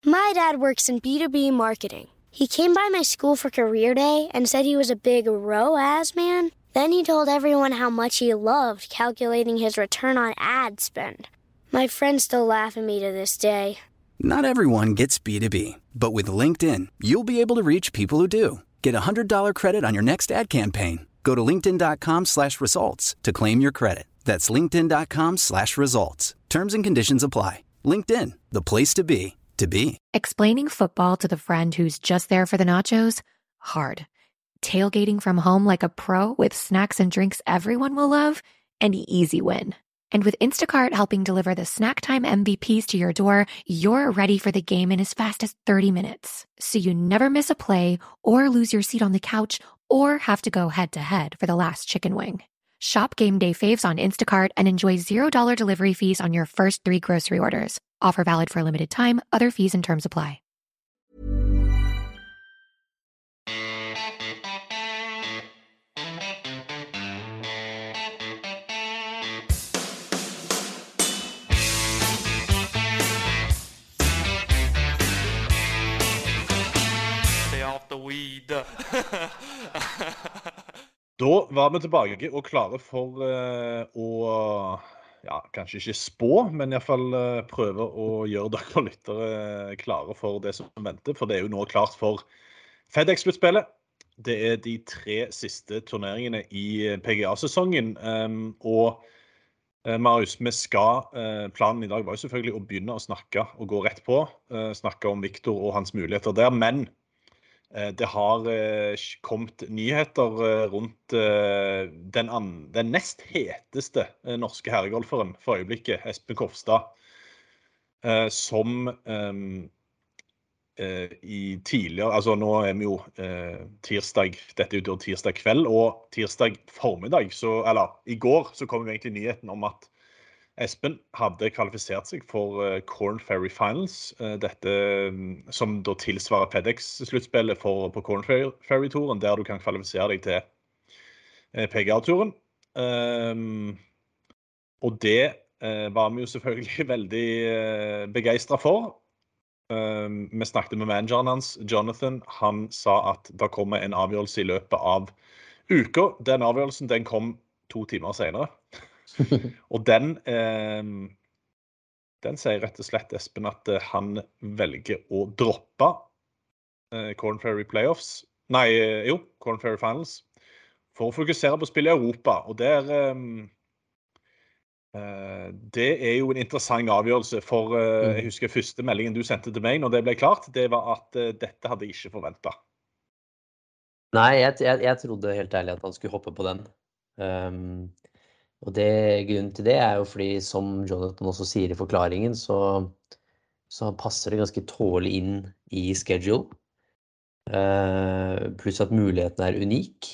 My dad works in B2B marketing. He came by my school for career day and said he was a big ROAS man. Then he told everyone how much he loved calculating his return on ad spend. My friends still laugh at me to this day. Not everyone gets B2B, but with LinkedIn, you'll be able to reach people who do. Get a $100 credit on your next ad campaign. Go to linkedin.com/results to claim your credit. That's linkedin.com/results. Terms and conditions apply. LinkedIn, the place to be, to be. Explaining football to the friend who's just there for the nachos? Hard. Tailgating from home like a pro with snacks and drinks everyone will love? An easy win. And with Instacart helping deliver the snack time MVPs to your door, you're ready for the game in as fast as 30 minutes. So you never miss a play or lose your seat on the couch or have to go head-to-head for the last chicken wing. Shop Game Day Faves on Instacart and enjoy $0 delivery fees on your first 3 grocery orders. Offer valid for a limited time. Other fees and terms apply. Da var vi tilbake og klare for å, ja, kanskje ikke spå, men I hvert fall prøve å gjøre dere lyttere klare for det som venter, for det jo nå klart for FedEx-sluttspillet. Det de 3 siste turneringene I PGA-sesongen, og Marius, planen I dag var jo selvfølgelig å begynne å snakke og gå rett på, snakke om Victor og hans muligheter der, men det har kommet nyheter rundt den nest heteste norske herregolferen for øyeblikket, Espen Kofstad, som I tidligere, altså nå vi jo tirsdag, dette jo tirsdag kveld og tirsdag formiddag, eller I går så kom jo egentlig nyheten om at Espen hadde kvalifisert seg for Korn Ferry Finals, dette som da tilsvarer FedEx-sluttspillet på Korn Ferry-turen, der du kan kvalifisere deg til PGA-turen. Og det var vi jo selvfølgelig veldig begeistret for. Vi snakket med manageren hans, Jonathan. Han sa at det kommer en avgjørelse I løpet av uka. Den avgjørelsen den kom 2 timer senere. Og den sier rett og slett Espen at han velger å droppe Korn Ferry Playoffs, Korn Ferry Finals, for å fokusere på å spille I Europa, og det jo en interessant avgjørelse, for jeg husker første meldingen du sendte til meg når det ble klart, det var at dette hadde jeg ikke forventet. Nei, jeg trodde helt ærlig at han skulle hoppe på den. Og grunnen til det jo fordi, som Jonathan også sier I forklaringen, så passer det ganske tålig inn I schedule. Pluss at muligheten unik.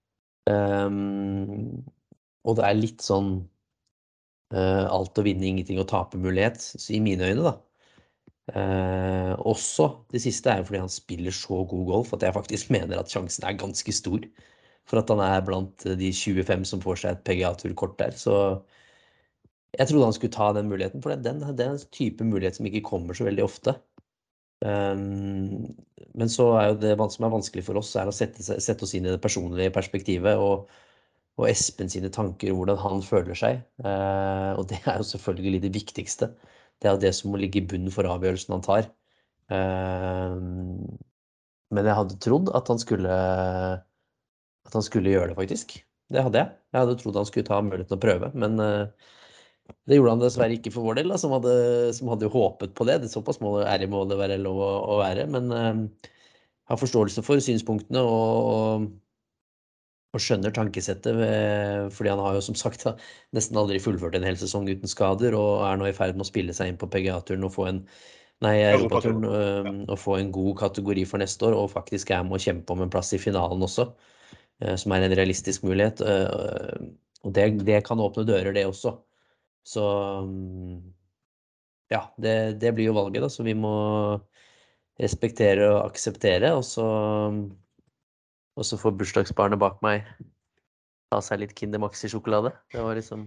Og det litt sånn alt å vinne, ingenting å tape mulighet, så I mine øyne da. Også det siste jo fordi han spiller så god golf, at jeg faktisk mener at sjansen ganske stor for at han blant de 25 som får seg et PGA-turkort der, så jeg trodde han skulle ta den muligheten, for det en type mulighet som ikke kommer så veldig ofte. Men så jo det som vanskelig for oss, å sette oss inn I det personlige perspektivet, og Espen sine tanker, hvordan han føler seg, og det jo selvfølgelig det viktigste. Det jo det som må ligge I bunnen for avgjørelsen han tar. Men jeg hadde trodd at han skulle gjøre det faktisk. Det hadde jeg. Jeg hadde trodd han skulle ta muligheten å prøve, men det gjorde han dessverre ikke for vår del, da, som hadde håpet på det. Det såpass må det være lov å være, men har forståelse for synspunktene og skjønner tankesettet, fordi han har jo som sagt nesten aldri fullført en hel sesong uten skader, og nå I ferd med å spille seg inn på PGA-turen og få Europaturen, og få en god kategori for neste år, og faktisk med å kjempe om en plass I finalen også, som en realistisk mulighet, og det kan åpne dører det også. Så ja, det blir jo valget da, så vi må respektere og akseptere, og så får bursdagsbarnet bak meg ta seg litt Kinder Maxi-sjokolade. Det var liksom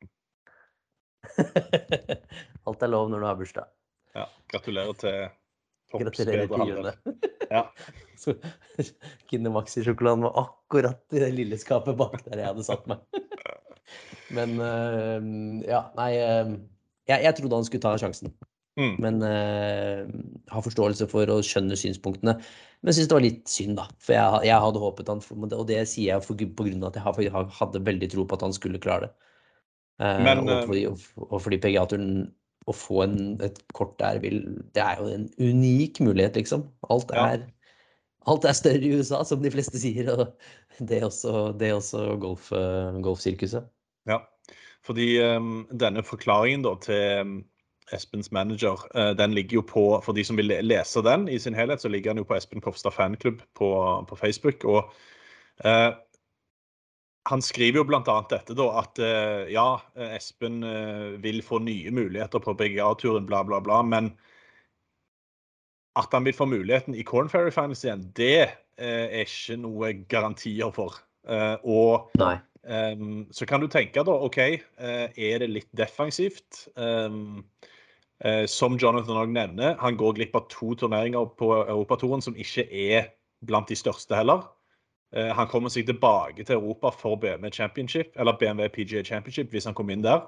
alt lov når du har bursdag. Ja, gratulerer til Gratulerer bedre til halvdel. June. Ja. Så Kinder Maxi-sjokoladen var akkurat i det lille skapet bak der jeg hadde satt meg. Men ja, nei, jeg trodde han skulle ta sjansen. Men har forståelse for og skjønner synspunktene. Men synes det var litt synd da, for jeg hadde håpet han, og det sier jeg på grunn av at jeg hadde veldig tro på at han skulle klare det. Men Og fordi PGA-turen å få et kort der det jo en unik mulighet, liksom. Alt er større i USA, som de fleste sier, og det er også golfsirkuset. ja, fordi denne forklaringen da til Espens manager, den ligger jo på, for de som vil lese den i sin helhet, så ligger den jo på Espen Kofstad fanklubb på Facebook, og han skriver jo blant annet dette da, at ja, Espen vil få nye muligheter på PGA-turen, bla bla bla, men at han vil få muligheten i Korn Ferry Finals igjen, det ikke noe garantier for. Og Nei. så kan du tenke da, ok, det litt defensivt? Som Jonathan også nevner, han går glipp av 2 turneringer på Europaturen som ikke blant de største heller. Han kommer seg tilbake til Europa for BMW Championship, eller BMW PGA Championship, hvis han kommer inn der.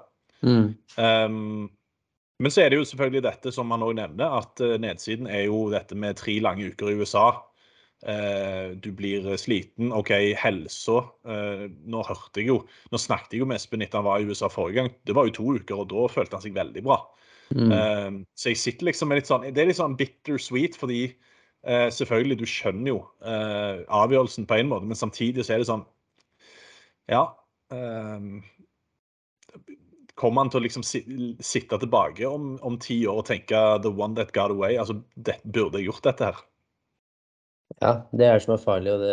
Men så det jo selvfølgelig dette som man også nevner, at nedsiden jo dette med 3 lange uker i USA. Du blir sliten, ok, helsa. Nå snakket jeg jo med Espen etter han var i USA forrige gang. Det var jo 2 uker, og da følte han seg veldig bra. Så jeg sitter liksom med litt sånn, det litt sånn bittersweet, fordi selvfølgelig, du skjønner jo avgjørelsen på en måte, men samtidig så det sånn, ja, kommer man til å liksom sitte tilbake om 10 år og tenke the one that got away, altså burde jeg gjort dette her? Ja, det som farlig, og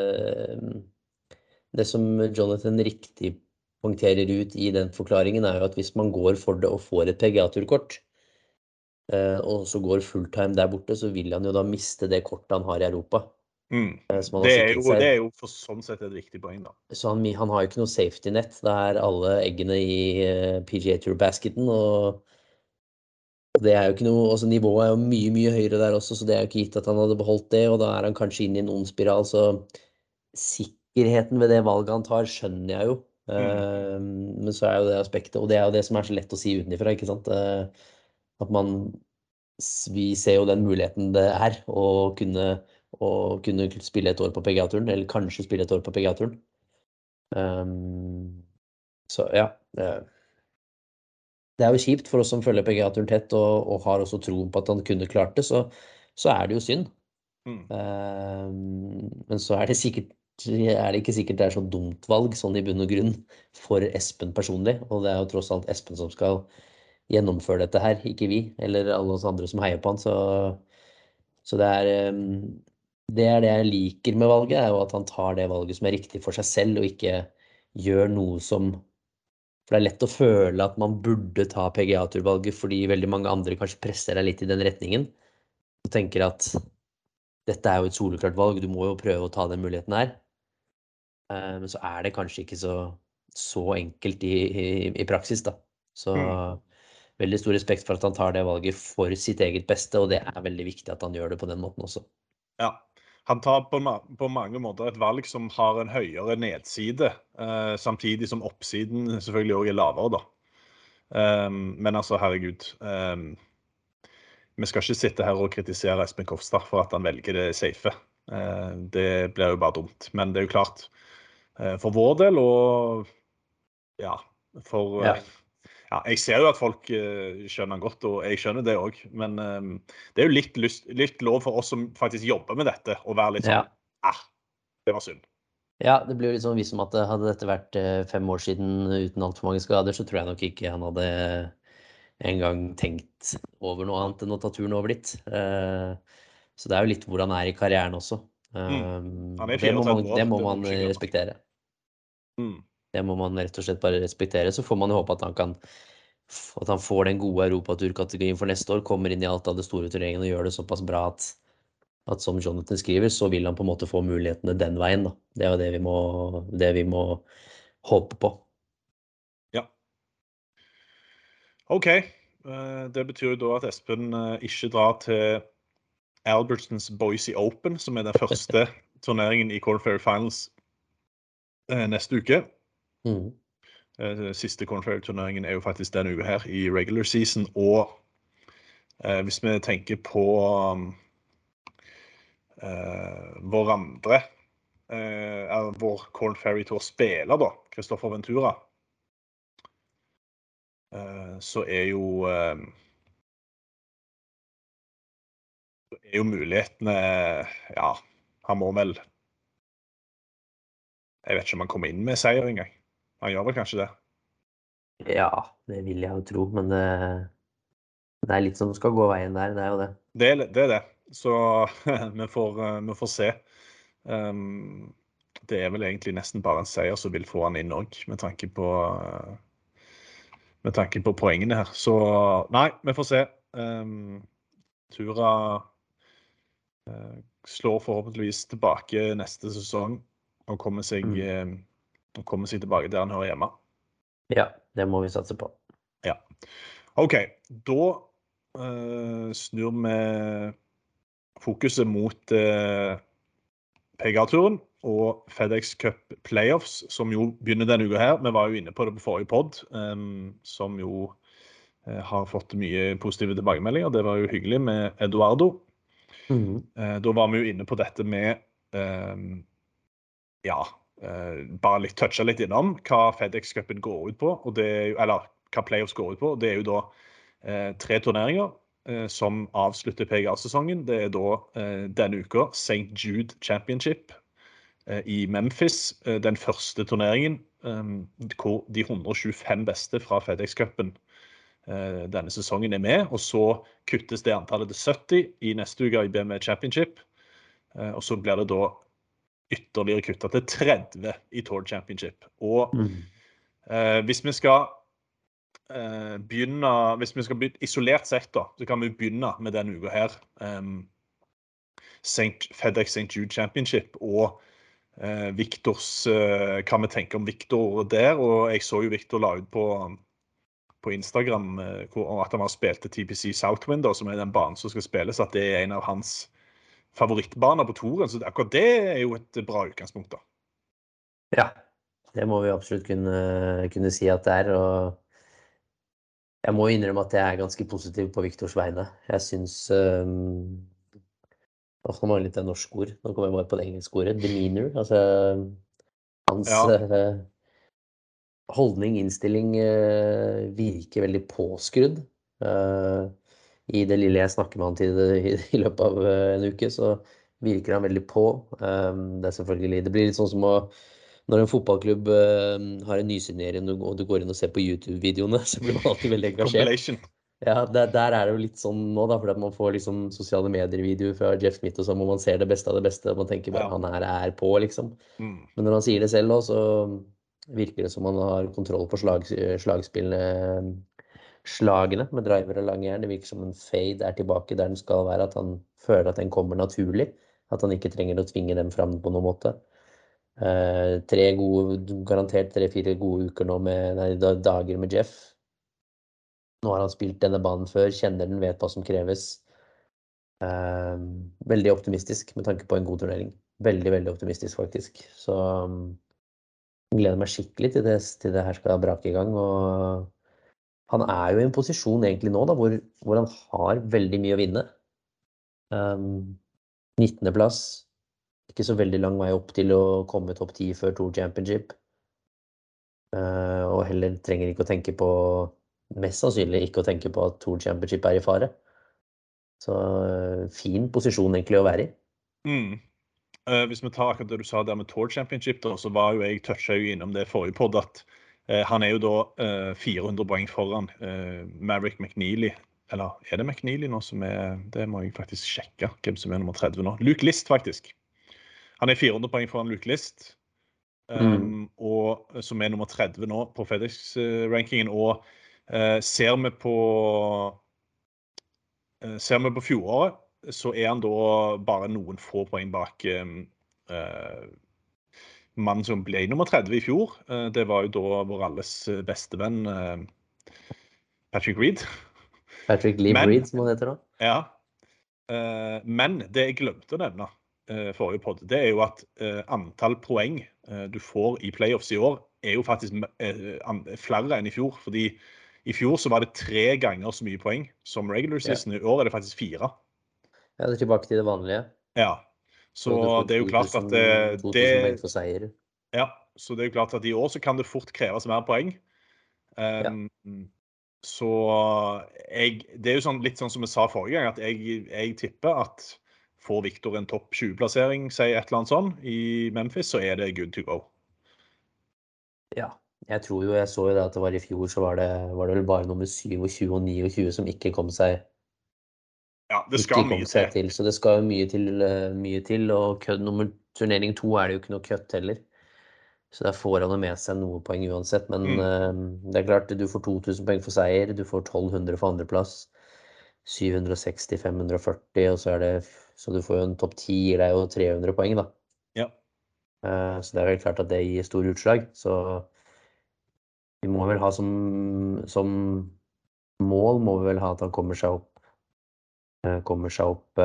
det som Jonathan riktig poengterer ut i den forklaringen jo at hvis man går for det og får et PGA-turkort, og så går fulltime der borte, så vil han jo da miste det kortet han har i Europa. Det jo for sånn sett et viktig poeng da. Så han har jo ikke noe safety net. Det alle eggene i PGA Tour-basketen, og det jo ikke noe, altså nivået jo mye, mye høyere der også, så det jo ikke gitt at han hadde beholdt det, og da han kanskje inn i en ond spiral, så sikkerheten ved det valget han tar, skjønner jeg jo. Men så jo det aspektet, og det jo det som så lett å si utenifra, ikke sant? At vi ser jo den muligheten det å kunne spille et år på PGA-turen, eller kanskje spille et år på PGA-turen. Så ja, det jo kjipt for oss som følger PGA-turen tett, og har også troen på at han kunne klart det, så det jo synd. Men så det sikkert, det ikke sikkert det så dumt valg, sånn i bunn og grunn, for Espen personlig, og det jo tross alt Espen som skal gjennomføre dette her, ikke vi, eller alle oss andre som heier på han, så det det jeg liker med valget, jo at han tar det valget som riktig for seg selv, og ikke gjør noe som, for det lett å føle at man burde ta PGA-turvalget, fordi veldig mange andre kanskje presser deg litt i den retningen, og tenker at dette jo et soleklart valg, du må jo prøve å ta den muligheten her. Men så det kanskje ikke så enkelt i praksis da. Så veldig stor respekt for at han tar det valget for sitt eget beste, og det veldig viktig at han gjør det på den måten også. Ja, han tar på mange måter et valg som har en høyere nedside, samtidig som oppsiden selvfølgelig også lavere da. Men altså, herregud, vi skal ikke sitte her og kritisere Espen Kofstad for at han velger det safe. Det blir jo bare dumt, men det jo klart, for vår del, og ja, ja, jeg ser jo at folk skjønner godt, og jeg skjønner det også, men det jo litt lov for oss som faktisk jobber med dette, å være litt sånn, det var synd. Ja, det blir jo litt sånn vis som at hadde dette vært 5 år siden uten alt for mange skader, så tror jeg nok ikke han hadde en gang tenkt over noe annet enn å ta turen over dit. Så det jo litt hvor han i karrieren også. Det må man respektere. Det må man rett og slett bare respektere, så får man jo håpe at han får den gode Europatur-kategorien for neste år, kommer inn i alt av det store turneringen og gjør det såpass bra at som Jonathan skriver, så vil han på en måte få mulighetene den veien da. Det jo det vi må håpe på. Ja. Ok, det betyr jo da at Espen ikke drar til Albertsons Boise Open, som den første turneringen i Korn Ferry Finals neste uke. Siste Korn Ferry-turneringen jo faktisk denne uka her i regular season, og hvis vi tenker på vår andre vår Korn Ferry Tour spiller da, Kristoffer Ventura, så jo mulighetene, ja, han må vel, jeg vet ikke om han kommer inn med seier en gang. Han gjør vel kanskje det? Ja, det vil jeg jo tro, men det litt som skal gå veien der, det jo det. Det det, så vi får se. Det vel egentlig nesten bare en seier som vil få han inn også, med tanke på poengene her. Så nei, vi får se. Tura slår forhåpentligvis tilbake neste sesong og kommer seg tilbake der han hører hjemme. Ja, det må vi satse på. Ja. Ok, da snur vi fokuset mot PGA-turen og FedEx Cup Playoffs, som jo begynner denne uka her. Vi var jo inne på det på forrige podd, som jo har fått mye positive tilbakemeldinger. Det var jo hyggelig med Eduardo. Da var vi jo inne på dette med bare toucha litt innom hva FedEx Cupen går ut på, og eller hva Playoffs går ut på. Det jo da 3 turneringer som avslutter PGA-sesongen. Det da denne uka St. Jude Championship i Memphis, den første turneringen hvor de 125 beste fra FedEx Cupen denne sesongen med, og så kuttes det antallet til 70 i neste uke i BMW Championship, og så blir det da ytterligere kuttet til 30 i Tour Championship. Og hvis vi skal begynne isolert sett da, så kan vi begynne med denne uka her, FedEx St. Jude Championship, og Victors, hva vi tenker om Victor der, og jeg så jo Victor la ut på Instagram at han har spilt til TPC Southwind, som den banen som skal spilles, at det en av hans favorittbaner på turen, så akkurat det jo et bra utgangspunkt da. Ja, det må vi absolutt kunne si at det og jeg må innrømme at jeg ganske positiv på Victors vegne. Jeg synes nå mangler litt norsk ord, nå kommer jeg bare på det engelske ordet, demeanor, altså hans holdning, innstilling virker veldig påskrudd. I det lille jeg snakker med han til i løpet av en uke, så virker han veldig på. Det selvfølgelig, det blir litt sånn som når en fotballklubb har en nysignering og du går inn og ser på YouTube-videoene, så blir man alltid veldig engasjert. Ja, der det jo litt sånn nå da, fordi at man får liksom sosiale medier-videoer fra Jeff Smith og sånn, hvor man ser det beste av det beste, og man tenker bare han her på, liksom. Men når han sier det selv også, så virker det som han har kontroll på slagene med driver og langjern. Det virker som en fade tilbake der den skal være, at han føler at den kommer naturlig, at han ikke trenger å tvinge dem fram på noen måte. Garantert 3-4 gode uker nå dager med Jeff. Nå har han spilt denne banen før, kjenner den, vet hva som kreves. Veldig optimistisk med tanke på en god turnering. Veldig, veldig optimistisk faktisk. Så jeg gleder meg skikkelig til det her skal brake i gang. Og han jo i en posisjon egentlig nå da, hvor han har veldig mye å vinne. 19. plass. Ikke så veldig lang vei opp til å komme topp 10 før Tour Championship. Og heller trenger ikke å tenke på, mest sannsynlig ikke å tenke på at Tour Championship i fare. Så fin posisjon egentlig å være i. Hvis vi tar akkurat det du sa der med Tour Championship da, så var jo jeg touchet jo innom det forrige podd at han jo da 400 poeng foran Maverick McNeely, eller det McNeely nå som det må jeg faktisk sjekke hvem som nummer 30 nå. Luke List faktisk. Han 400 poeng foran Luke List, og som nummer 30 nå på FedEx-rankingen, og ser vi på fjoråret, så han da bare noen få poeng bak mannen som ble nummer 30 i fjor. Det var jo da vår alles beste venn Patrick Reed. Patrick Reed, som han heter da. Ja. Men det jeg glemte å nevne forrige podd, det jo at antall poeng du får i playoffs i år jo faktisk flere enn i fjor, fordi i fjor så var det 3 ganger så mye poeng som regular season. I år det faktisk 4. Ja, det tilbake til det vanlige. Ja, så det jo klart at 2000 poeng for seier. Ja, så det jo klart at i år så kan det fort kreves mer poeng. Så det jo litt sånn som jeg sa forrige gang, at jeg tipper at får Victor en topp 20-plassering, si et eller annet sånn, i Memphis, så det good to go. Ja, jeg så jo det at det var i fjor, så var det vel bare nummer 27 og 29 som ikke kom seg det skal mye til. Så det skal jo mye til, og turnering 2 det jo ikke noe køtt heller. Så der får han med seg noe poeng uansett, men det klart, du får 2000 poeng for seier, du får 1200 for andreplass, 760, 540, og så du får jo en topp 10, gir deg jo 300 poeng da. Ja. Så det helt klart at det gir stor utslag, så vi må vel ha som mål, må vi vel ha at han kommer seg opp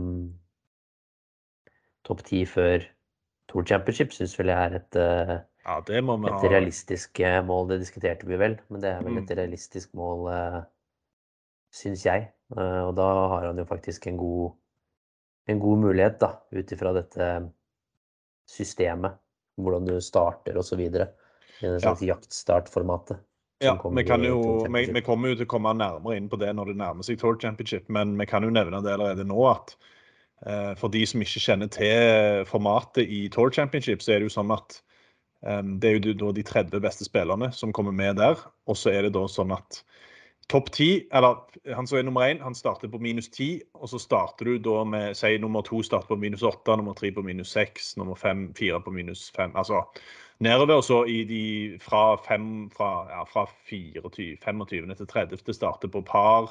topp 10 før Tour Championship, synes vel jeg et realistisk mål. Det diskuterte vi vel, men det vel et realistisk mål, synes jeg. Og da har han jo faktisk en god mulighet da, utifra dette systemet, hvordan du starter og så videre, i en slags jaktstartformatet. Ja, vi kommer jo til å komme nærmere inn på det når det nærmer seg Tour Championship, men vi kan jo nevne det allerede nå at for de som ikke kjenner til formatet i Tour Championship, så det jo sånn at det jo da de 30 beste spillerne som kommer med der, og så det da sånn at topp 10, eller han som nummer 1, han starter på minus 10, og så starter du da med, si nummer 2 starter på minus 8, nummer 3 på minus 6, nummer 4 på minus 5, altså nedover, så fra 25 til 30 starter på par.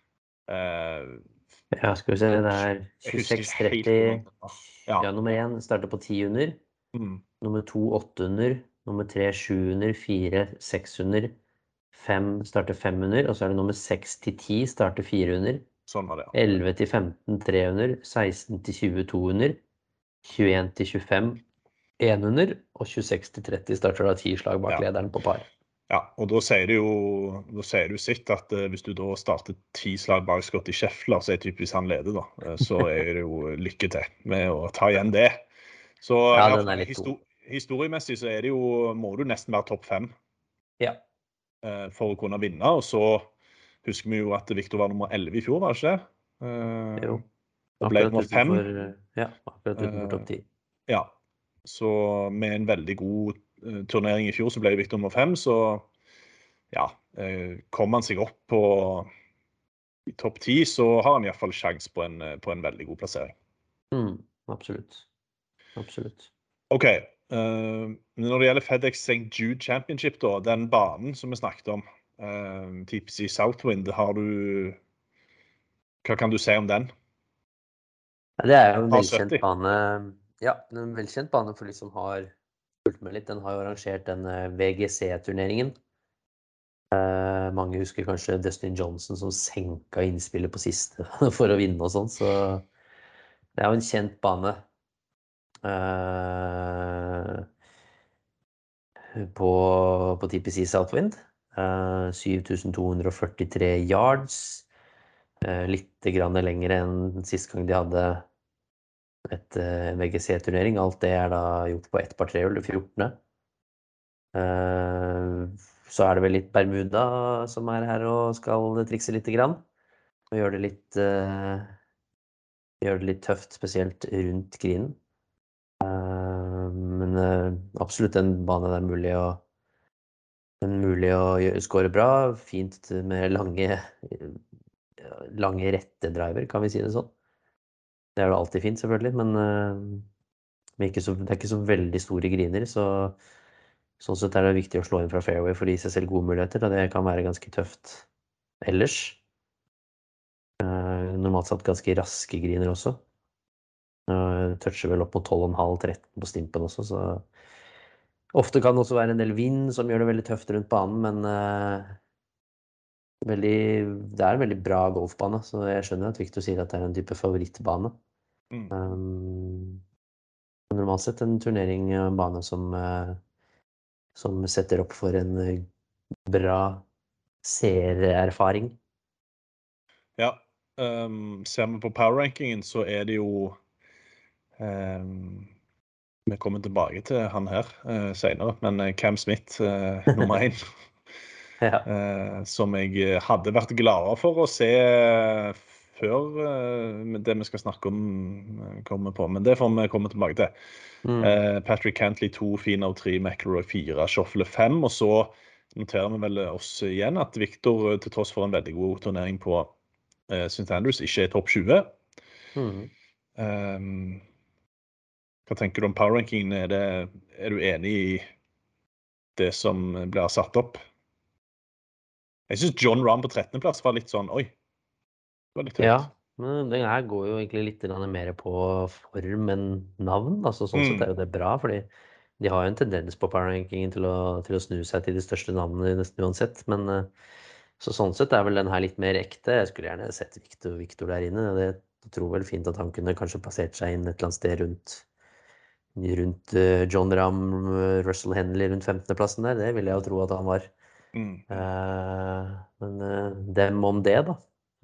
Ja, skal vi se, det 26-30, ja, nummer 1 starter på 10 under, nummer 2 8 under, nummer 3 7 under, 4 6 under, 5 starter 5 under, og så det nummer 6 til 10 starter 4 under, sånn var det, 11 til 15 3 under, 16 til 20 2 under, 21 til 25 1 under, og 26 til 30 starter da 10 slag bak lederen på par. Ja, og da sier du sitt at hvis du da starter 10 slag bak Scottie Scheffler, så typisk han leder da, så det jo lykke til med å ta igjen det. Så historiemessig så det jo, må du nesten være topp 5 for å kunne vinne, og så husker vi jo at Victor var nummer 11 i fjor, var det ikke det? Jo, og ble nummer 5. Akkurat utenfor topp 10. Ja, så med en veldig god turnering i fjor så ble Victor nummer 5, så kom han seg opp i topp 10, så har han i hvert fall sjans på en veldig god plassering. Absolutt. Ok, når det gjelder FedEx St. Jude Championship da, den banen som vi snakket om, TPC Southwind, hva kan du si om den? Det jo en velkjent bane, en velkjent bane for de som har fulgt med litt. Den har jo arrangert den VGC-turneringen. Mange husker kanskje Dustin Johnson som senket innspillet på siste for å vinne og sånn, så det jo en kjent bane på TPC Southwind. 7243 yards, litt grann lenger enn siste gang de hadde et VGC-turnering. Alt det da gjort på ett par trehull, det 14. Så det vel litt Bermuda som her og skal trikse litt grann. Og gjør det litt tøft, spesielt rundt grinen. Men absolutt en bane det mulig å score bra. Fint med lange rette driver, kan vi si det sånn. Det jo alltid fint selvfølgelig, men det ikke så veldig store griner, så sånn sett det viktig å slå inn fra fairway for å gi seg selv gode muligheter, da det kan være ganske tøft ellers. Normalt sett ganske raske griner også. Toucher vel opp på 12,5-13 på stimpen også, så ofte kan det også være en del vind som gjør det veldig tøft rundt banen, men Det en veldig bra golfbane, så jeg skjønner at Victor sier at det en type favorittbane. Normalt sett en turnering og en bane som setter opp for en bra seererfaring. Ja, ser vi på power-rankingen så det jo vi kommer tilbake til han her senere, men Cam Smith nummer 1 Ja. som jeg hadde vært gladere for å se før det vi skal snakke om kommer på, men det får vi komme tilbake til. Patrick Cantley 2, Finau 3, McIlroy 4, Schauffele 5, og så noterer vi vel oss igjen at Victor til tross for en veldig god turnering på St. Andrews ikke topp 20. Hva tenker du om power-rankingen? Er du enig i det som blir satt opp? Jeg synes John Rahm på 13. plass var litt sånn, oi, det var litt høyt. Ja, men den her går jo egentlig litt mer på form enn navn, altså sånn sett jo det bra, fordi de har jo en tendens på power-rankingen til å snu seg til de største navnene nesten uansett, men så sånn sett vel den her litt mer ekte. Jeg skulle gjerne sett Victor der inne, og jeg tror vel fint at han kunne kanskje plassert seg inn et eller annet sted rundt John Rahm, Russell Henley rundt 15. plassen der, det vil jeg jo tro at han var. Men dem om det da.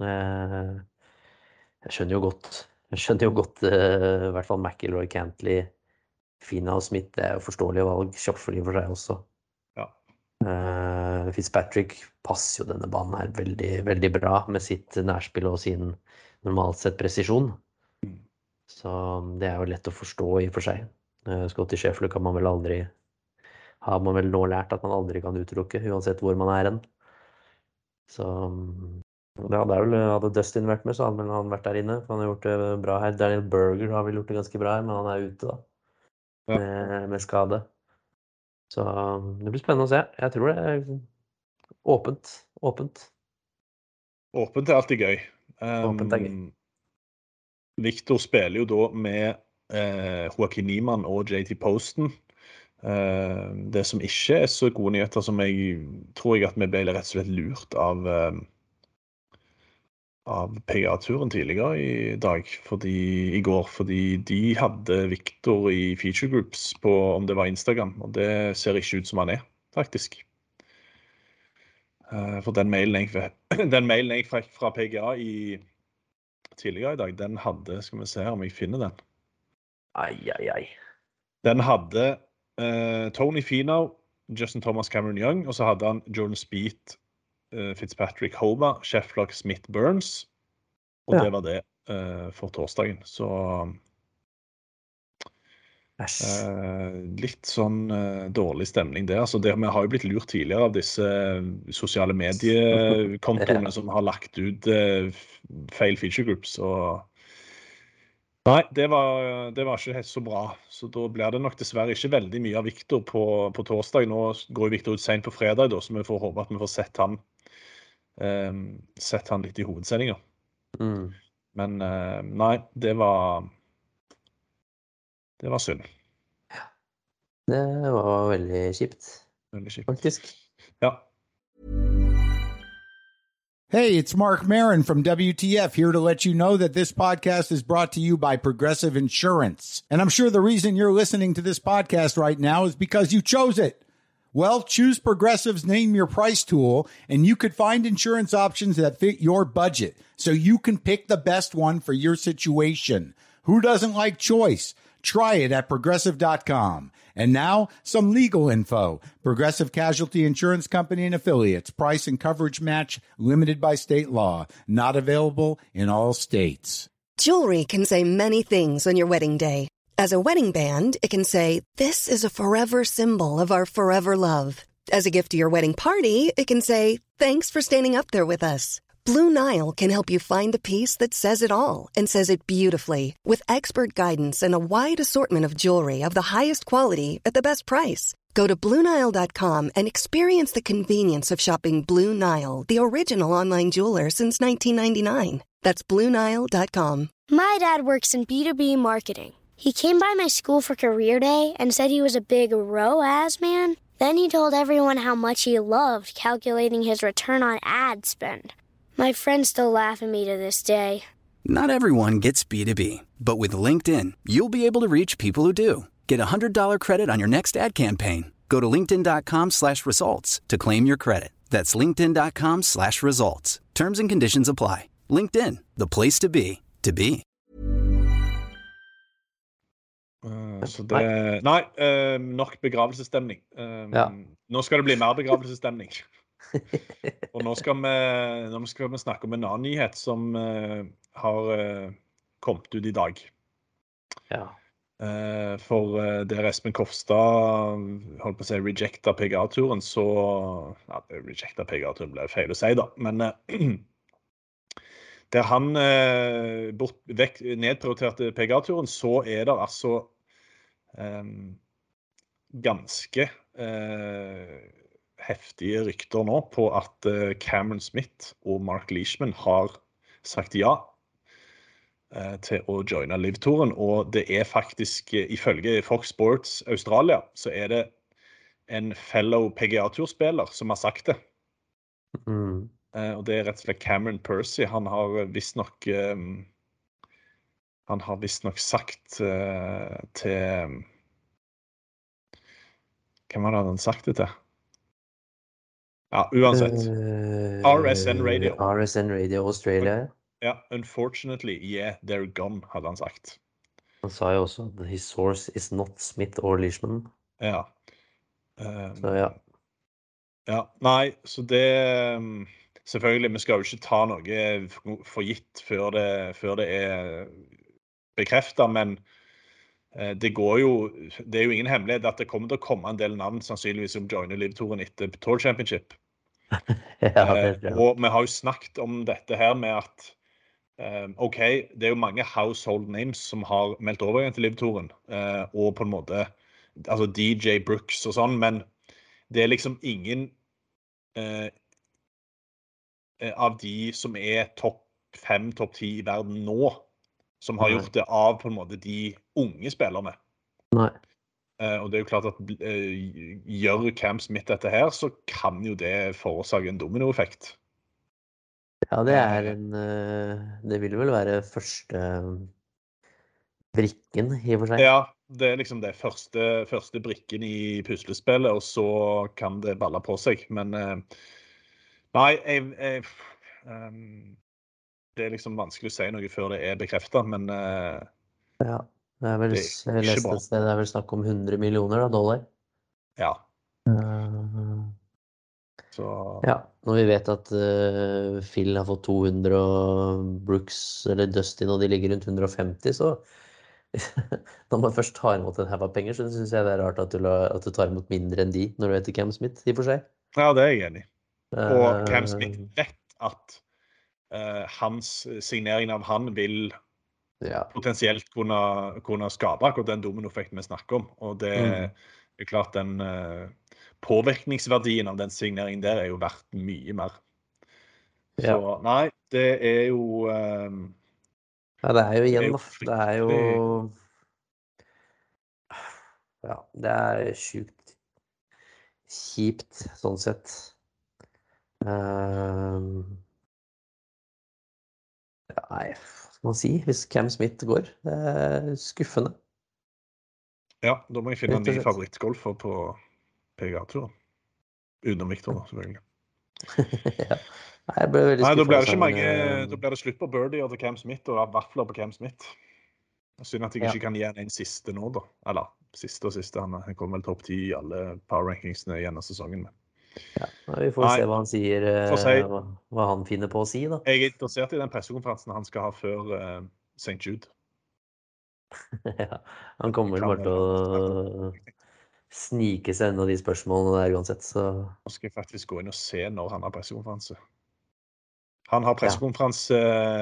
Jeg skjønner jo godt i hvert fall McIlroy, Cantley, Finau, Smith, det jo forståelige valg, Schauffele for seg også. Fitzpatrick passer jo denne banen her veldig, veldig bra med sitt nærspill og sin normalt sett presisjon. Så det jo lett å forstå i for seg. Scottie Scheffler kan man vel aldri, har man vel nå lært at man aldri kan utelukke, uansett hvor man hen. Så ja, det vel, hadde Dustin vært med, så hadde han vært der inne, for han har gjort det bra her. Daniel Berger har vel gjort det ganske bra her, men han ute da, med skade. Så det blir spennende å se. Jeg tror det åpent. Åpent alltid gøy. Åpent gøy. Victor spiller jo da med Joaquin Niemann og JT Poston. Det som ikke så gode nyheter som tror jeg at vi ble rett og slett lurt av PGA-turen tidligere i går, fordi de hadde Victor i feature groups på om det var Instagram, og det ser ikke ut som han faktisk. For den mailen jeg fikk fra PGA tidligere i dag, den hadde, skal vi se om jeg finner den. Den hadde Tony Finau, Justin Thomas, Cameron Young, og så hadde han Jordan Spieth, Fitzpatrick, Homa, Scheffler, Smith, Burns, og det var det for torsdagen. Så litt sånn dårlig stemning der. Altså vi har jo blitt lurt tidligere av disse sosiale mediekontoene som har lagt ut feil feature groups, og nei, det var ikke helt så bra. Så da blir det nok dessverre ikke veldig mye av Victor på torsdag. Nå går Victor ut sent på fredag, da, så vi får håpe at vi får sett han litt i hovedsendinga. Men nei, det var synd. Ja, det var veldig kjipt. Faktisk. Ja. Hey, it's Mark Maron from WTF here to let you know that this podcast is brought to you by Progressive Insurance. And I'm sure the reason you're listening to this podcast right now is because you chose it. Well, choose Progressive's Name Your Price tool, and you could find insurance options that fit your budget, so you can pick the best one for your situation. Who doesn't like choice? Try it at Progressive.com. And now, some legal info. Progressive Casualty Insurance Company and Affiliates. Price and coverage match limited by state law. Not available in all states. Jewelry can say many things on your wedding day. As a wedding band, it can say, "This is a forever symbol of our forever love." As a gift to your wedding party, it can say, "Thanks for standing up there with us." Blue Nile can help you find the piece that says it all and says it beautifully, with expert guidance and a wide assortment of jewelry of the highest quality at the best price. Go to BlueNile.com and experience the convenience of shopping Blue Nile, the original online jeweler since 1999. That's BlueNile.com. My dad works in B2B marketing. He came by my school for career day and said he was a big ROAS man. Then he told everyone how much he loved calculating his return on ad spend. My friends still laugh at me to this day. Not everyone gets B2B, but with LinkedIn, you'll be able to reach people who do. Get a $100 credit on your next ad campaign. Go to linkedin.com/results to claim your credit. That's linkedin.com/results. Terms and conditions apply. LinkedIn, the place to be, to be. Så det... Nei, nok begravelsesstemning. Nå skal det bli mer begravelsesstemning. Og nå skal vi snakke om en annen nyhet som har kommet ut i dag. Ja. For der Espen Kofstad holdt på å si rejecta PGA-turen, så ja, rejecta PGA-turen ble feil å si da, men der han nedprioriterte PGA-turen, så det altså ganske heftige rykter nå på at Cameron Smith og Mark Leishman har sagt ja til å joine LIV-turen, og det faktisk, ifølge Fox Sports Australia, så det en fellow PGA-turspiller som har sagt det. Og det rett og slett Cameron Percy. Han har visst nok sagt til... Hvem hadde han sagt det til? Ja, uansett. RSN Radio. RSN Radio Australia. Ja, unfortunately, yeah, they're gone, hadde han sagt. Han sa jo også at his source is not Smith or Leishman. Ja. Så ja. Ja, nei, så det... Selvfølgelig, vi skal jo ikke ta noe for gitt før det bekreftet, men det er jo ingen hemmelighet at det kommer til å komme en del navn sannsynligvis som joiner LIV-turen etter Tour Championship. Ja, det og vi har jo snakket om dette her med at ok, det jo mange household names som har meldt over igjen til LIV-turen, og på en måte, altså DJ Brooks og sånn, men det liksom ingen av de som topp 5, topp 10 i verden nå, som har gjort det av på en måte de unge spillerne. Nei. Og det jo klart at gjør Cam Smith dette her, så kan jo det forårsake en dominoeffekt. Ja, det vil vel være første brikken i og for seg. Ja, det liksom det første brikken i puslespillet, og så kan det balle på seg. Men nei, det liksom vanskelig å si noe før det bekreftet, men ja, det vel, jeg leste et sted, det vel snakk om $100 millioner dollar. Ja. Så... Ja, når vi vet at Phil har fått 200 og Brooks eller Dustin og de ligger rundt 150, så når man først tar imot en haug av penger, så synes jeg det rart at du tar imot mindre enn de når du heter Cam Smith i for seg. Ja, det jeg enig i. Og Cam Smith vet at hans signering av han vil potensielt kunne skape akkurat den dominoeffekten vi snakker om, og det klart den påvirkningsverdien av den signeringen der jo verdt mye mer. Så nei, det jo ja, det jo igjen da, det jo ja, det sjukt kjipt sånn sett. Nei, hva skal man si, hvis Cam Smith går, det skuffende. Ja, da må jeg finne en ny favorittgolfer på PGA-turen. Utenom Victor, selvfølgelig. Ja. Nei, jeg ble veldig skuffet. Nei, da blir det ikke mange, da blir det slutt på birdie til Cam Smith, og vaffler på Cam Smith. Synd at jeg ikke kan gi en siste nå da. Eller, siste, han kommer vel topp 10 i alle power rankingsene gjennom sesongen. Ja, vi får se hva han sier, hva han finner på å si da. Jeg interessert i den pressekonferansen han skal ha før St. Jude. Ja, han kommer vel bare til å snike seg inn av de spørsmålene der uansett, så... Nå skal jeg faktisk gå inn og se når han har pressekonferanse. Han har pressekonferanse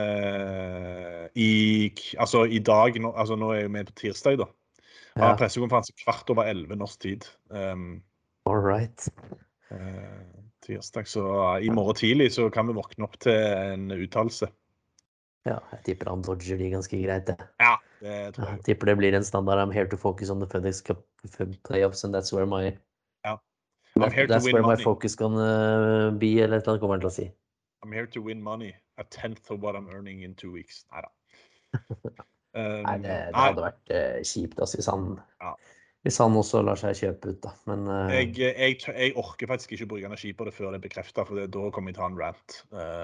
i dag, altså nå jeg med på tirsdag da. Han har pressekonferanse 11:15 norsk tid. All right. Tirsdag, så i morgen tidlig så kan vi våkne opp til en uttalelse. Ja, jeg tipper han dodger de ganske greit det. Ja, det tror jeg. Jeg tipper det blir en standard. I'm here to focus on the FedEx Cup playoffs, and that's where my That's where my focus can be, eller et eller annet kommer til å si. I'm here to win money. A tenth of what I'm earning in 2 weeks. Neida. Nei, det hadde vært kjipt hvis han også lar seg kjøpe ut, da. Men jeg orker faktisk ikke bruke energi på det før det bekreftet, for da kommer jeg til å ha en rant.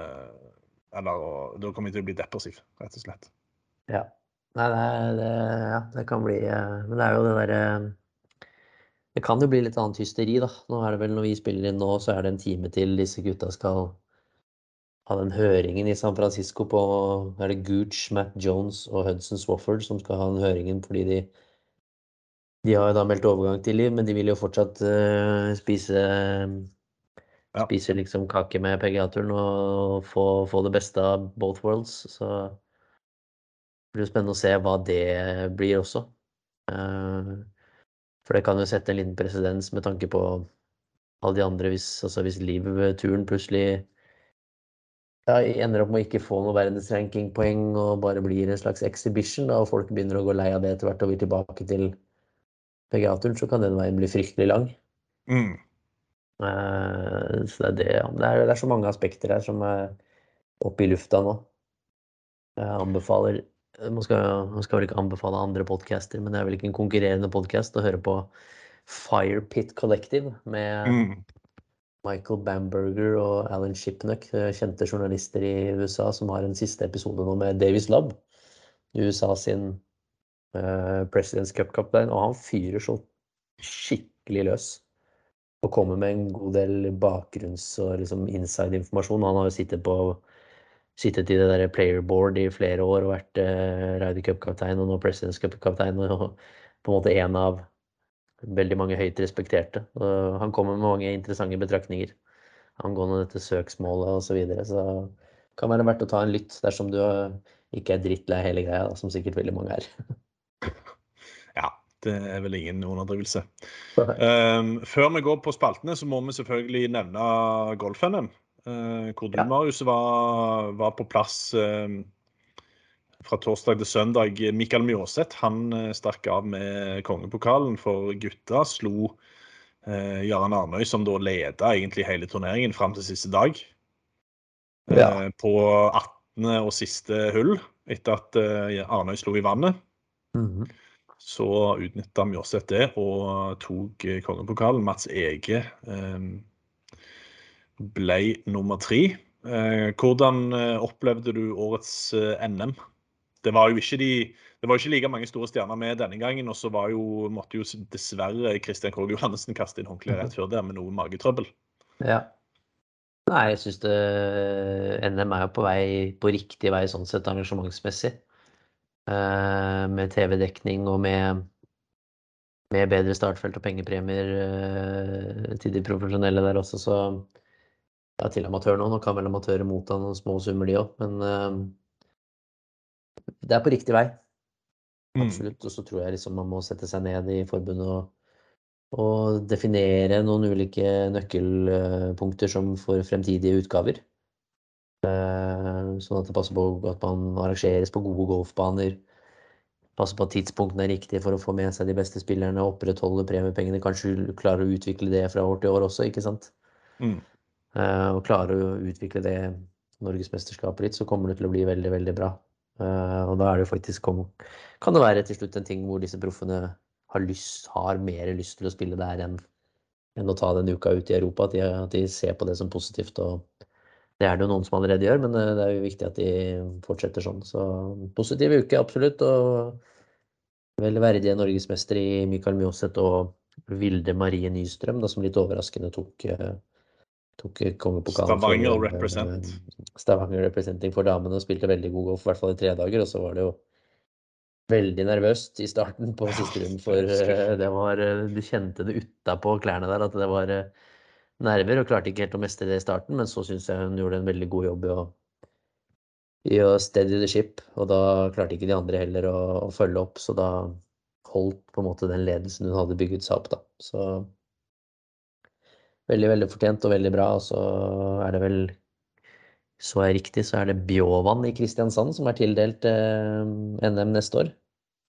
Da kommer jeg til å bli depressiv, rett og slett. Ja. Nei, det kan bli, men det jo det der, det kan jo bli litt annet hysteri, da. Nå det vel, når vi spiller inn nå, så det en time til disse gutta skal ha den høringen i San Francisco på, det Gooch, Matt Jones og Hudson Swafford som skal ha den høringen, fordi de har jo da meldt overgang til liv, men de vil jo fortsatt spise liksom kake med PGA-turen og få det beste av both worlds, så det blir jo spennende å se hva det blir også. For det kan jo sette en liten presedens med tanke på alle de andre, hvis liv-turen plutselig ender opp med å ikke få noe verdensrankingpoeng og bare blir en slags exhibition, da, og folk begynner å gå lei av det etter hvert og vil tilbake til PGA-turen, så kan den veien bli fryktelig lang. Så det så mange aspekter her som oppe i lufta nå. Jeg anbefaler, man skal vel ikke anbefale andre podcaster, men det vel ikke en konkurrerende podcast å høre på Fire Pit Collective med Michael Bamberger og Alan Shipnuck, kjente journalister i USA, som har en siste episode nå med Davis Lubb, USA sin President's Cup-kaptein, og han fyrer så skikkelig løs og kommer med en god del bakgrunns- og liksom inside-informasjon. Han har jo sittet i det der player board i flere år og vært Ryder Cup-kaptein og nå President's Cup-kaptein, og på en måte en av veldig mange høyt respekterte. Og han kommer med mange interessante betraktninger angående dette søksmålet og så videre, så det kan være verdt å ta en lytt dersom du ikke drittlei hele greia, da, som sikkert veldig mange Ja, det vel ingen underdrivelse. Før vi går på spaltene, så må vi selvfølgelig nevne Golf-NM, hvor du, Marius, var på plass fra torsdag til søndag. Mikael Mjåseth, han stakk av med kongepokalen for gutta, slo Jarand Arnøy, som da ledet egentlig hele turneringen frem til siste dag, på 18. og siste hull, etter at Arnøy slo i vannet. Så utnyttet Mjåseth det og tok kongepokalen. Mats Ege ble nummer 3. Hvordan opplevde du årets NM? Det var jo ikke like mange store stjerner med denne gangen, og så måtte jo dessverre Christian Krogh Johannessen kaste inn håndkleet rett før det med noe magetrøbbel. Ja. Nei, jeg synes NM jo på riktig vei sånn sett arrangementsmessig. Med TV-dekning og med bedre startfelt og pengepremier til de profesjonelle der også, så til amatør nå kan vel amatører motta noen små summer de også, men det på riktig vei. Absolutt, og så tror jeg liksom man må sette seg ned i forbundet og definere noen ulike nøkkelpunkter som for fremtidige utgaver. Sånn at det passer på at man arrangeres på gode golfbaner, passer på at tidspunktene riktig for å få med seg de beste spillerne, opprettholde premiepengene, kanskje klare å utvikle det fra år til år også, ikke sant? Og klare å utvikle det Norgesmesterskapet litt, så kommer det til å bli veldig, veldig bra. Og da det jo faktisk kan det være til slutt en ting hvor disse proffene har mer lyst til å spille der enn å ta den uka ut i Europa, at de ser på det som positivt, og det det jo noen som allerede gjør, men det jo viktig at de fortsetter sånn. Så positiv uke, absolutt, og veldig verdige norgesmester i Mikael Mjåseth og Vilde Marie Nystrøm, da, som litt overraskende tok kongepokalen. Stavanger representing for damene, og spilte veldig god golf, i hvert fall i 3 dager, og så var det jo veldig nervøst i starten på siste runde, for du kjente det utenpå klærne der, at det var nerver, og klarte ikke helt å mestre det i starten, men så synes jeg hun gjorde en veldig god jobb i å steady the ship, og da klarte ikke de andre heller å følge opp, så da holdt på en måte den ledelsen hun hadde bygget seg opp, da. Så veldig, veldig fortjent og veldig bra, og så det vel, så riktig, så det Bjåvann i Kristiansand som tildelt NM neste år.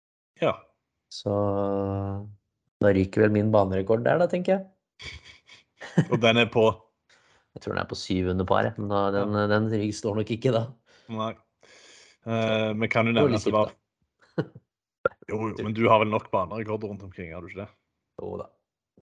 Ja. Så da ryker vel min banerekord der, da, tenker jeg. Og den på? Jeg tror den på 7. par, men da, den står nok ikke da. Nei. Men kan du nevne at det var... Jo, men du har vel nok banerekorder rundt omkring, har du ikke det? Jo da.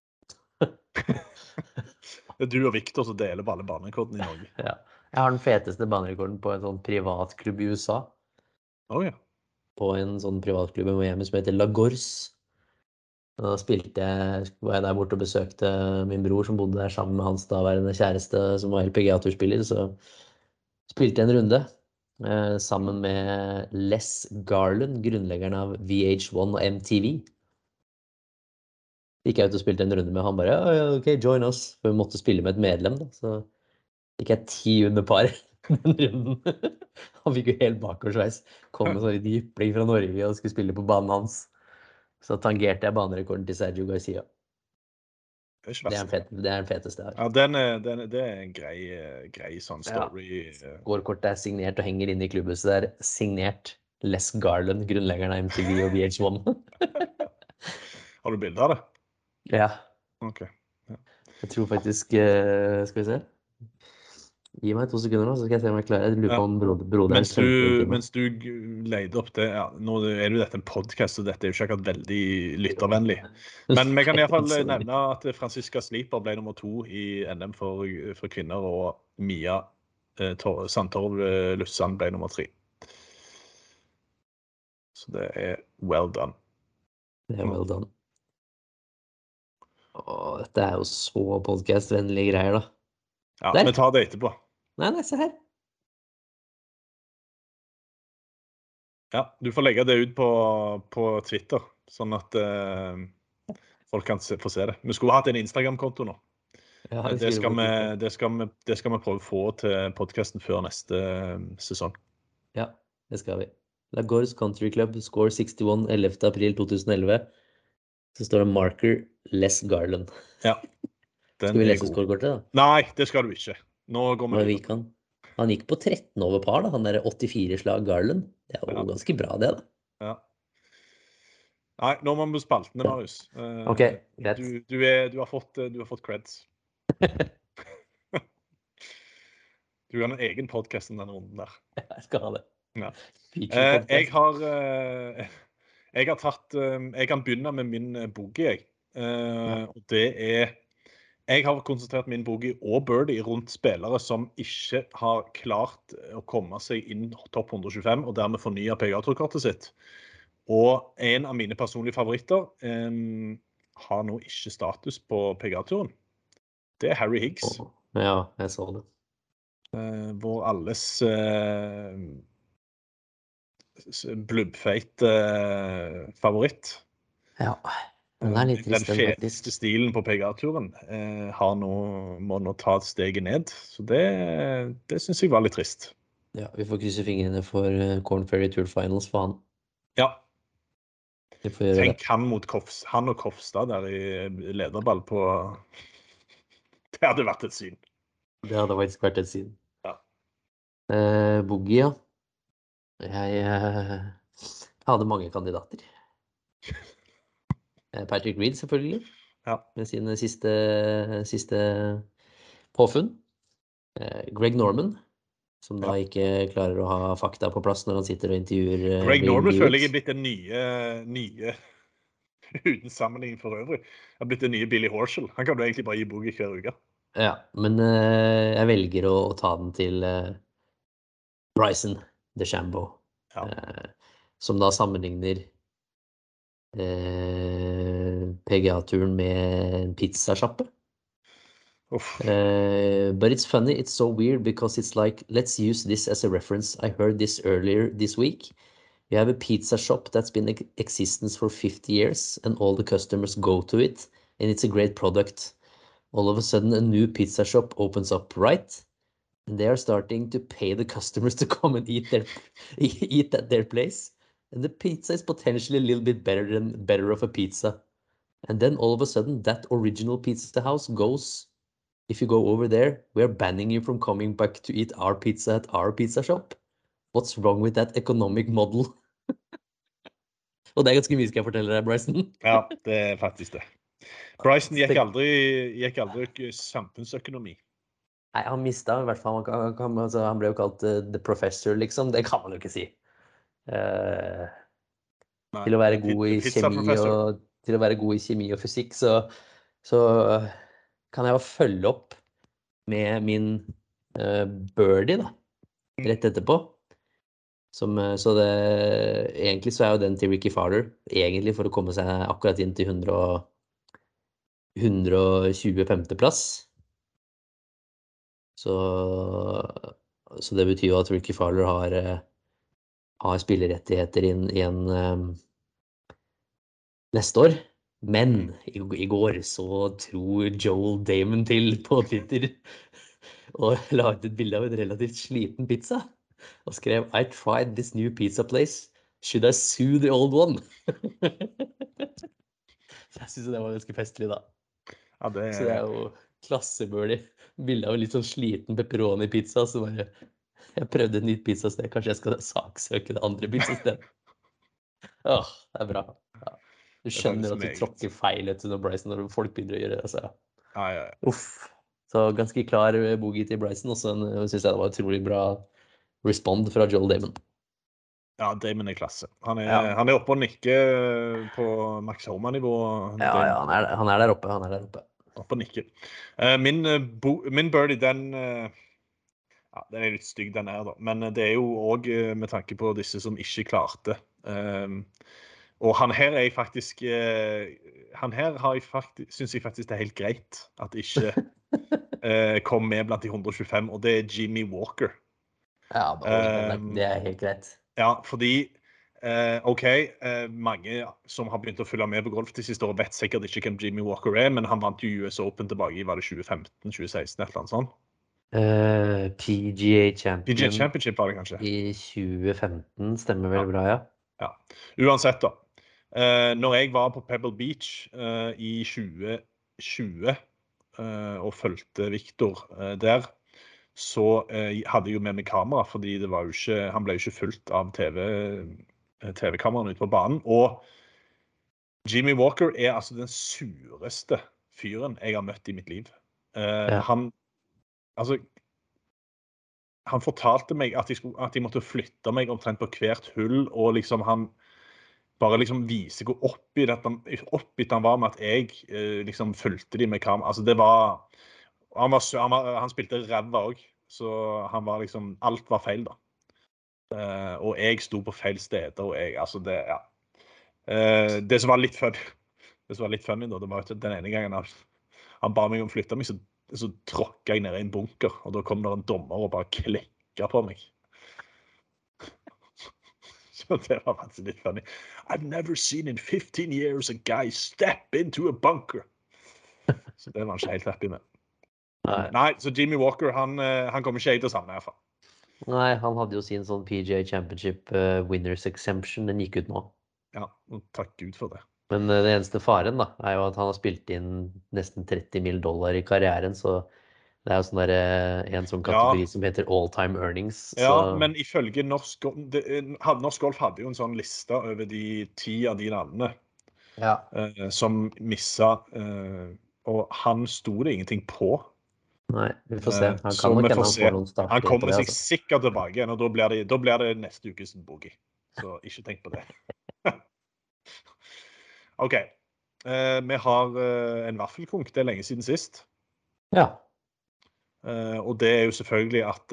Det du og Victor som deler på alle banerekordene i Norge. Ja. Jeg har den feteste banerekorden på en sånn privatklubb i USA. Ja. På en sånn privatklubb i Miami som heter Lagorce. Da var jeg der borte og besøkte min bror som bodde der sammen med hans daværende kjæreste som var LPGA-turspiller, så spilte jeg en runde sammen med Les Garland, grunnleggeren av VH1 og MTV. Gikk jeg ut og spilte en runde med han bare, ok, join us, for vi måtte spille med et medlem da, så gikk jeg 10 under par den runden. Han fikk jo helt bakoversveis, kom med sånn litt jypling fra Norge og skulle spille på banen hans. Så tangerte jeg banerekorden til Sergio Garcia. Det er ikke verst. Det er den feteste jeg har. Ja, det er en grei sånn story. Ja. Scorekortet er signert og henger inne i klubben, så det er signert Les Garland, grunnleggeren av MTV og VH1. Har du bilder av det? Ja. Ok. Ja. Jeg tror faktisk, skal vi se. Gi meg 2 sekunder nå, så skal jeg se om jeg klarer. Jeg lurer på om broderen... Mens du leide opp det, ja, nå er jo dette en podcast, så dette er jo ikke akkurat veldig lyttervennlig. Men vi kan i hvert fall nevne at Franziska Sliper ble nummer 2 i NM for kvinner, og Mia Sandtorv Lussan ble nummer 3. Så det er well done. Det er well done. Dette er jo så podcastvennlige greier da. Ja, vi tar det etterpå. Nei, se her. Ja, du får legge det ut på Twitter, sånn at folk kan få se det. Vi skulle hatt en Instagram-konto nå. Ja, det skal vi prøve å få til podcasten før neste sesong. Ja, det skal vi. Lagorce Country Club, score 61, 11. april 2011. Så står det marker Les Garland. Ja. Skal vi lese scorekortet da? Nei, det skal du ikke. Nå går vi ut. Han gikk på 13 over par da, han der 84-slag Garland. Det er jo ganske bra det da. Ja. Nei, nå må vi på spaltene, Marius. Ok, rett. Du har fått creds. Du har en egen podcast om denne runden der. Jeg skal ha det. Ja. Jeg kan begynne med min boogie, jeg. Og det er... Jeg har konsentrert min boogie og birdie rundt spillere som ikke har klart å komme seg inn topp 125 og dermed fornye PGA-turkortet sitt. Og en av mine personlige favoritter har nå ikke status på PGA-turen. Det er Harry Higgs. Ja, jeg så det. Vår alles blubbfeite favoritt. Ja. Den feteste stilen på PGA-turen må nå ta et steg ned, så det synes jeg var litt trist. Ja, vi får krysse fingrene for Corn Ferry Tour Finals for han. Ja. Tenk han og Kofstad der i lederball på... Det hadde vært et syn. Det hadde faktisk vært et syn. Ja. Boogie, ja. Jeg hadde mange kandidater. Patrick Reed selvfølgelig, med sine siste påfunn. Greg Norman, som da ikke klarer å ha fakta på plass når han sitter og intervjuer. Greg Norman føler jeg er blitt den nye uten sammenligning for øvrig. Det har blitt den nye Billy Horschel. Han kan du egentlig bare gi boogie hver uke. Ja, men jeg velger å ta den til Bryson DeChambeau, som da sammenligner PGA-turen med en pizzasjappe. But it's funny, it's so weird because it's like, let's use this as a reference. I heard this earlier this week. You have a pizza shop that's been in existence for 50 years and all the customers go to it and it's a great product. All of a sudden a new pizza shop opens up, right? And they are starting to pay the customers to come and eat at their place. And the pizza is potentially a little bit better of a pizza. And then all of a sudden that original pizza house goes, if you go over there, we're banning you from coming back to eat our pizza at our pizza shop. What's wrong with that economic model? Og det ganske mye skal jeg fortelle deg, Bryson. Ja, det faktisk det. Bryson gikk aldri samfunnsøkonomi. Nei, han mistet I hvert fall. Han ble jo kalt The Professor, liksom. Det kan man jo ikke si. Til å være god I kjemi og fysikk, så kan jeg jo følge opp med min birdie, da. Rett etterpå. Så egentlig så jo den til Ricky Fowler, egentlig for å komme seg akkurat inn til 125. plass. Så det betyr jo at Ricky Fowler har spillerettigheter igjen neste år. Men I går så tror Joel Damon til på Twitter og la ut et bilde av en relativt sliten pizza og skrev I tried this new pizza place. Should I sue the old one? Så jeg synes det var ganske festlig da. Ja, Så det jo klassebørlig. Bilde av en litt sånn sliten pepperoni-pizza, så bare, jeg prøvde et nytt pizzasted, kanskje jeg skal saksøke det andre pizzasted. Det bra. Ja. Du skjønner at du tråkker feil etter Bryson når folk begynner å gjøre det. Altså. Ja. Uff. Så ganske klar boogie til Bryson, og så synes jeg det var utrolig bra respond fra Joel Damon. Ja, Damon klasse. Han oppe og nikker på Max Homa-nivå. Ja, han der oppe. Oppe og nikker. Min birdie, den litt stygg, den da. Men det jo også med tanke på disse som ikke klarte. Og han her jeg faktisk synes jeg faktisk det helt greit at ikke kom med blant de 125, og det Jimmy Walker. Ja, det helt greit. Ja, fordi mange som har begynt å følge med på golf de siste året vet sikkert ikke hvem Jimmy Walker men han vant jo US Open tilbake I, var det 2015, 2016, et eller annet sånt? PGA Championship var det kanskje? I 2015, stemmer vel bra, ja. Ja, uansett da. Når jeg var på Pebble Beach I 2020 og fulgte Victor der, så hadde jeg jo med meg kamera, fordi han ble jo ikke fulgt av TV-kameraene ute på banen, og Jimmy Walker altså den sureste fyren jeg har møtt I mitt liv. Han fortalte meg at jeg måtte flytte meg omtrent på hvert hull, og liksom han bare liksom viser hvor oppgitt han var med at jeg liksom fulgte de med kamera. Altså det var... Han spilte ræva også, så han var liksom, alt var feil da. Og jeg sto på feil steder, og det som var litt funny da, det var den ene gangen han ba meg om å flytte meg, så tråkket jeg ned I en bunker, og da kom det en dommer og bare klikket på meg. Så det var faktisk litt funny. I've never seen in 15 years a guy step into a bunker. Så det var han ikke helt happy med. Nei, så Jimmy Walker, han kommer ikke til å savne I hvert fall. Nei, han hadde jo sin sånn PGA Championship Winners Exemption, den gikk ut nå. Ja, og takk Gud for det. Men det eneste faren da, jo at han har spilt inn nesten $30 million I karrieren, så det jo sånn en sånn kategori som heter all-time earnings. Så... Ja, men ifølge Norsk Golf hadde jo en sånn liste over de 10 av de navnene som misset, og han sto det ingenting på. Nei, vi får se. Han kommer seg sikkert tilbake igjen, og da blir det neste ukes boogie. Så ikke tenk på det. Ok. Vi har en vaffelkonk, det lenge siden sist. Ja. Og det jo selvfølgelig at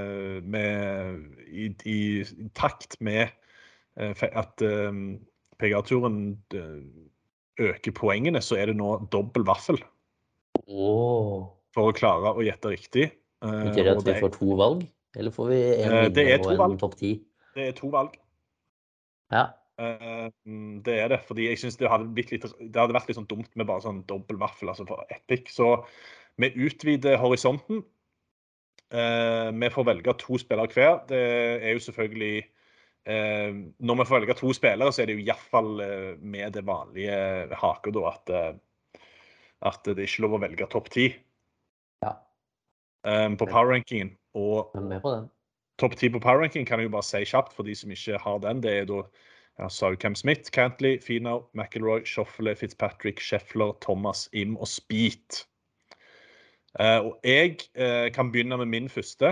I takt med at PGA-turen øker poengene, så det nå dobbel vaffel. For å klare å gjette riktig. Ikke det at vi får 2 valg? Eller får vi en vinner og en topp 10? Det 2 valg. Ja. Det det, fordi jeg synes det hadde vært litt sånn dumt med bare sånn dobbel vaffel, altså for ett pick. Så vi utvider horisonten. Vi får velge 2 spillere hver. Det jo selvfølgelig... når vi får velge 2 spillere, så det jo I hvert fall med det vanlige haket da, at det ikke lov å velge topp 10. Ja. På power-rankingen. Og med på den. topp 10 på power-ranking kan jeg jo bare si kjapt, for de som ikke har den. Det da Her sa du Cam Smith, Cantley, Finau, McIlroy, Schauffele, Fitzpatrick, Scheffler, Thomas, Im og Spieth. Og jeg kan begynne med min første.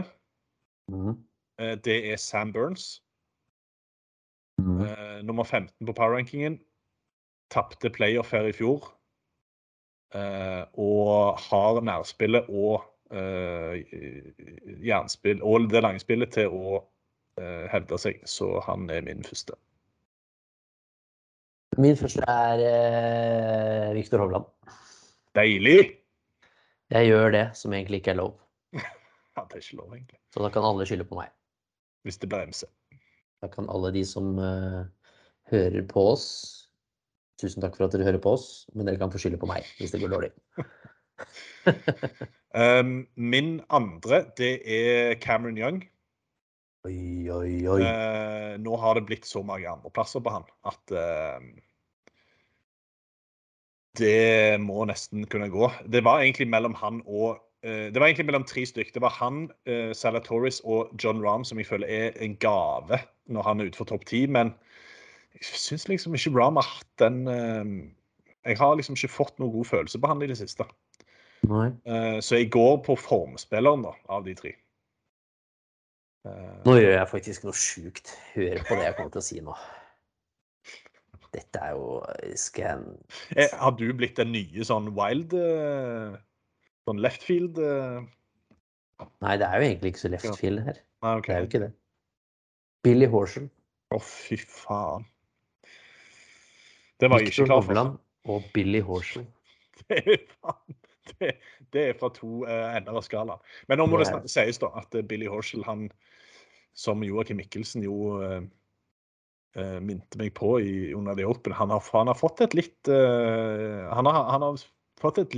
Det Sam Burns. Nummer 15 på power-rankingen. Tappte playoff her i fjor. Og har nærspillet og jernspill, og det langspillet til å hevde seg. Så han min første. Min første Victor Hovland. Deilig! Jeg gjør det som egentlig ikke lov. Ja, det ikke lov egentlig. Så da kan alle skylde på meg. Hvis det bremser. Da kan alle de som hører på oss, tusen takk for at dere hører på oss, men dere kan få skylde på meg hvis det går dårlig. Min andre, det Cameron Young. Oi. Nå har det blitt så mange andre plasser på han, at det må nesten kunne gå. Det var egentlig mellom han og det var egentlig mellom 3 stykker. Det var han, Zalatoris og John Rahm, som jeg føler en gave når han ute for topp 10, men jeg synes liksom ikke Rahm har hatt den jeg har liksom ikke fått noen god følelse på han i det siste. Nei. Så jeg går på formspilleren da, av de 3. Nå gjør jeg faktisk noe sykt. Hør på det jeg kommer til å si nå. Dette jo scan. Har du blitt en nye sånn wild, sånn left field? Nei, det jo egentlig ikke så left field her. Nei, okay. Det jo ikke det. Billy Horschel. Fy faen. Det var jeg ikke klar for. Hovland og Billy Horschel. Det fra 2 ender av skalaen. Men nå må det sies da, at Billy Horschel, han, som Joakim Mikkelsen jo minte meg på under The Open, han har fått et litt han har fått en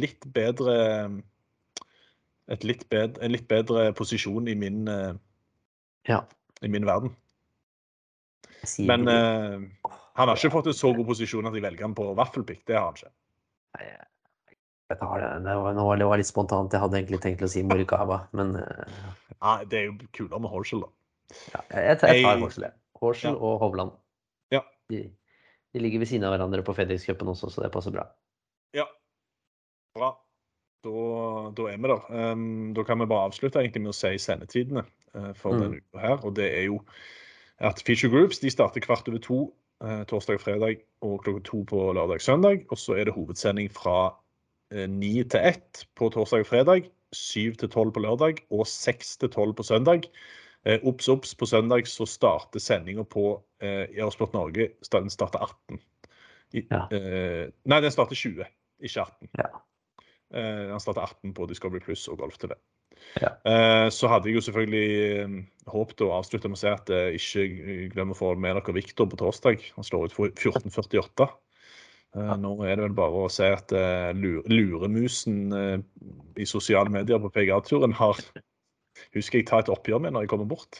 litt bedre posisjon i min i min verden. Men han har ikke fått en så god posisjon at jeg velger han på vaffelpick, det har han ikke. Nei, jeg tar det. Det var litt spontant, jeg hadde egentlig tenkt å si Morikawa, men ja, det jo kulere med Horschel da. Ja, jeg tar Horschel. Horschel og Hovland. Ja. De ligger ved siden av hverandre på FedEx-cupen også, så det passer bra. Ja, bra. Da vi der. Da kan vi bare avslutte egentlig med å si sendetidene for denne uka her, og det jo at Feature Groups, de starter 2:15, torsdag og fredag, og 2:00 på lørdag og søndag, og så det hovedsending fra 9 til 1 på torsdag og fredag, 7 til 12 på lørdag, og 6 til 12 på søndag. Opps, på søndag så starter sendingen på Eurosport Norge, den starter 18. Nei, den starter 20, ikke 18. Ja. Den starter 18 på Discovery Plus og Golf TV. Ja. Så hadde jeg jo selvfølgelig håpet å avslutte med å si at ikke glemmer å få med dere Victor på torsdag. Han slår ut for 14.48. Nå det vel bare å si at luremusen i sosiale medier på PGA-turen har, husker jeg ta et oppgjør med når jeg kommer bort,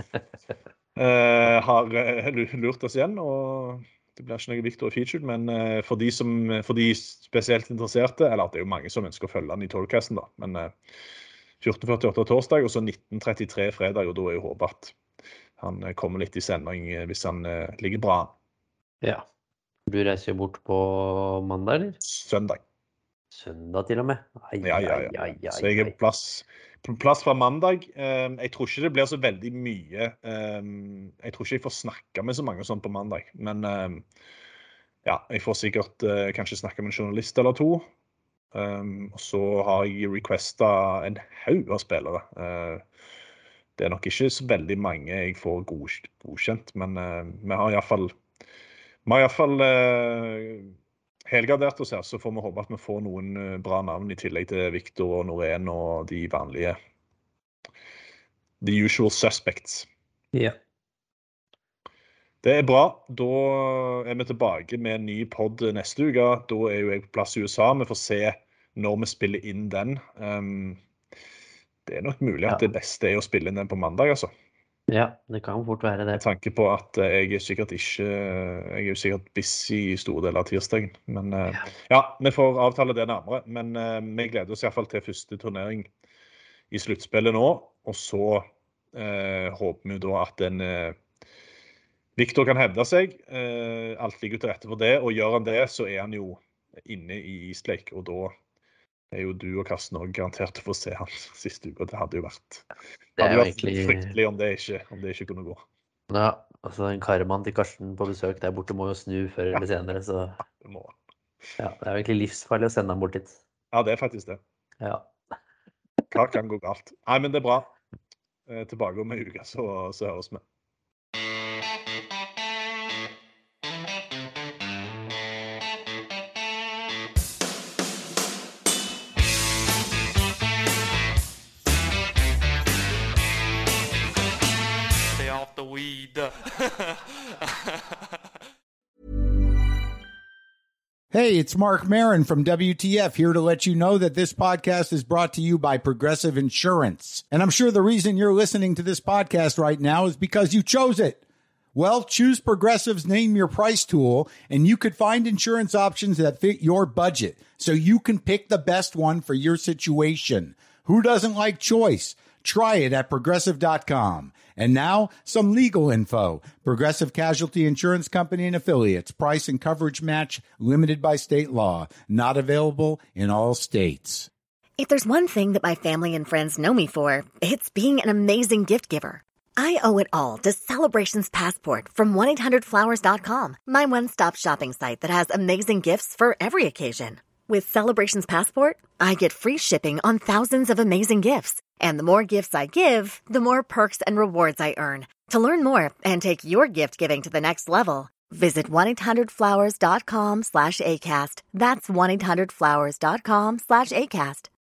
har lurt oss igjen, og det blir ikke noe Victor featured, men for de spesielt interesserte, eller at det jo mange som ønsker å følge han i Torcasten da, men 14.48 torsdag, og så 19.33 fredag, og da jo håpet at han kommer litt i sending hvis han ligger bra. Ja. Du reiser jo bort på mandag, eller? Søndag. Søndag til og med? Ja. Så jeg på plass fra mandag. Jeg tror ikke det blir så veldig mye. Jeg tror ikke jeg får snakke med så mange sånn på mandag, men ja, jeg får sikkert kanskje snakke med en journalist eller 2. Og så har jeg requestet en haug av spillere. Det nok ikke så veldig mange jeg får godkjent, men vi har i hvert fall helgardert oss her, så får vi håpe at vi får noen bra navn i tillegg til Victor og Norén og de vanlige the usual suspects. Ja. Det bra. Da vi tilbake med en ny podd neste uke. Da jo jeg på plass i USA. Vi får se når vi spiller inn den. Det nok mulig at det beste å spille inn den på mandag, altså. Ja, det kan fort være det. Med tanke på at jeg er jo sikkert busy i store deler av tirsdagen. Men ja, vi får avtale det nærmere. Men vi gleder oss i hvert fall til første turnering i i sluttspillet nå, og så håper vi da at Victor kan hevde seg. Alt ligger til rette for det. Og gjør han det, så er han jo inne i East Lake. Og da er jo du og Karsten også garantert å få se han siste uke. Det hadde jo vært, fryktelig om det ikke kunne gå. Ja, altså en karmann til Karsten på besøk der borte må jo snu før eller senere. Så det må. Ja, det er egentlig livsfarlig å sende ham bort dit. Ja, det er faktisk det. Ja. Hva kan gå galt? Nei, men det er bra. Tilbake om en uke, så høres vi. Stay off the weed. Hey, it's Mark Maron from WTF here to let you know that this podcast is brought to you by Progressive Insurance. And I'm sure the reason you're listening to this podcast right now is because you chose it. Well, choose Progressive's Name Your Price tool, and you could find insurance options that fit your budget, so you can pick the best one for your situation. Who doesn't like choice? Try it at Progressive.com. And now, some legal info. Progressive Casualty Insurance Company and Affiliates. Price and coverage match limited by state law. Not available in all states. If there's one thing that my family and friends know me for, it's being an amazing gift giver. I owe it all to Celebrations Passport from 1-800-Flowers.com, my one-stop shopping site that has amazing gifts for every occasion. With Celebrations Passport, I get free shipping on thousands of amazing gifts. And the more gifts I give, the more perks and rewards I earn. To learn more and take your gift giving to the next level, visit 1-800-Flowers.com/ACAST. That's 1-800-Flowers.com/ACAST.